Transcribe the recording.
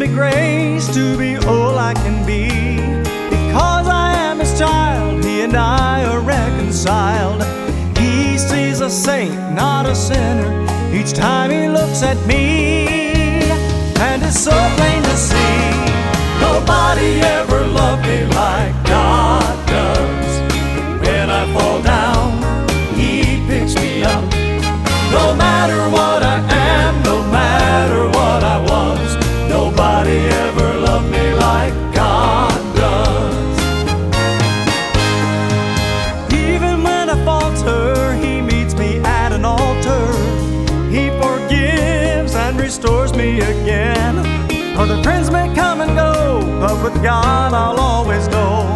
me grace to be all I can be. Because I am his child, he and I are reconciled. He sees a saint, not a sinner, each time he looks at me. And it's so plain to see, nobody ever loved me like God does. When I fall down, he picks me up. No matter what I am, no matter what I was, nobody ever loved me like God does. Even when I falter, he meets me at an altar. He forgives and restores me again. Other friends may come and go, but with God I'll always go.